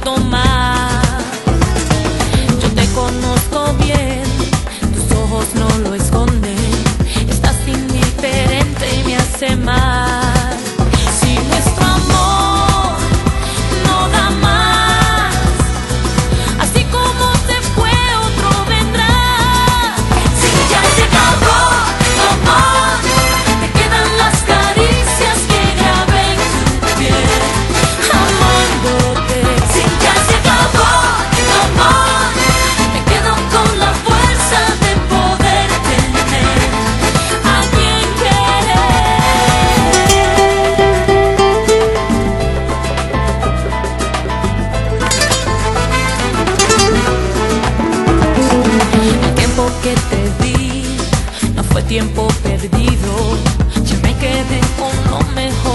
gusto más. Yo te conozco bien, tus ojos no lo esconden. Estás indiferente y me hace mal. Si nuestro amor no da más, así como se fue otro vendrá. Si ya se acabó tu amor, te quedan las caricias que grabé en tu piel, amándote. Si ya se acabó tu amor, me quedo con la fuerza de poder tener a quien querer. El tiempo que te di no fue tiempo perdido. Yo me quedé con lo mejor